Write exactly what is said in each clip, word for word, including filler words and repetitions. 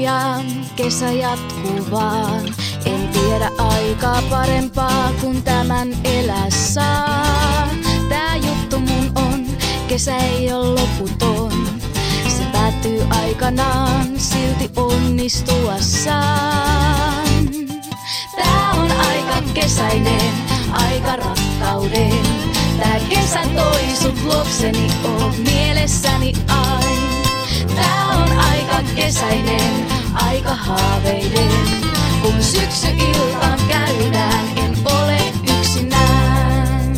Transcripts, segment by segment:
ajan, kesä jatkuu vaan. En tiedä aikaa parempaa kuin tämän elää saa. Tää juttu mun on, kesä ei oo loputon. Se päättyy aikanaan, silti onnistua saan. Tää on aika kesäinen, aika rakkauden. Tää kesä toi sut luokseni, oot mielessäni aina. Tää on aika kesäinen, aika haaveiden. Kun syksy-iltaan käydään, en ole yksinään.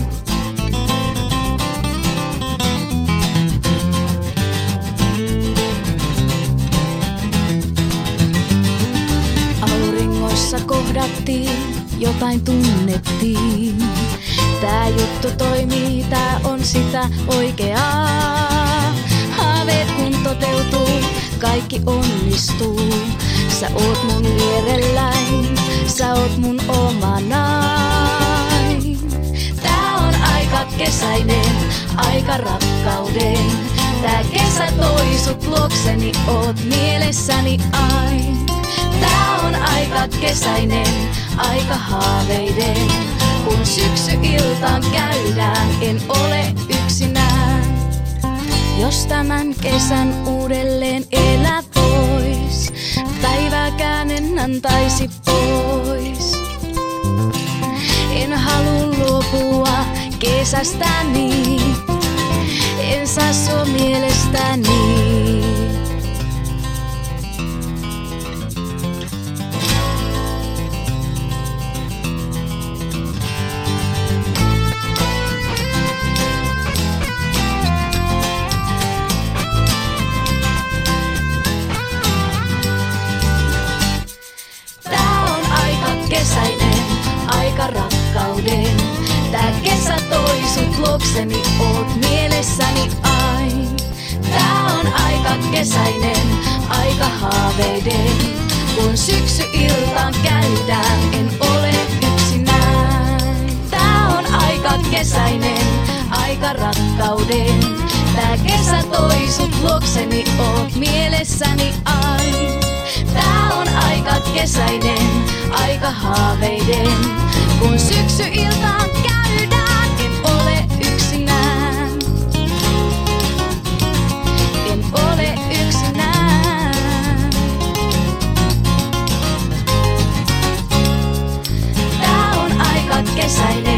Auringoissa kohdattiin, jotain tunnettiin. Tää juttu toimii, tää on sitä oikeaa. Haaveet kun toteutuu, kaikki onnistuu. Sä oot mun vierelläin, sä oot mun omanain. Tää on aika kesäinen, aika rakkauden. Tää kesä toi sut luokseni, oot mielessäni ain. Tää on aika kesäinen, aika haaveiden. Kun syksy-iltaan käydään, en ole yksinään. Jos tämän kesän uudelleen elä pois, päivääkään en antaisi pois. En halua luopua kesästäni, en saa sua mielestäni. Kesäinen, aika rakkauden. Tää kesä toi sut luokseni, oot mielessäni ain. Tää on aika kesäinen, aika haaveiden. Kun syksy-iltaan käydään, en ole yksinään. Tää on aika kesäinen, aika rakkauden. Tää kesä toi sut luokseni, oot mielessäni ain. Tää on aika kesäinen, aika haaveiden. Kun syksy-iltaan käydään, en ole yksinään. En ole yksinään. Tää on aika kesäinen.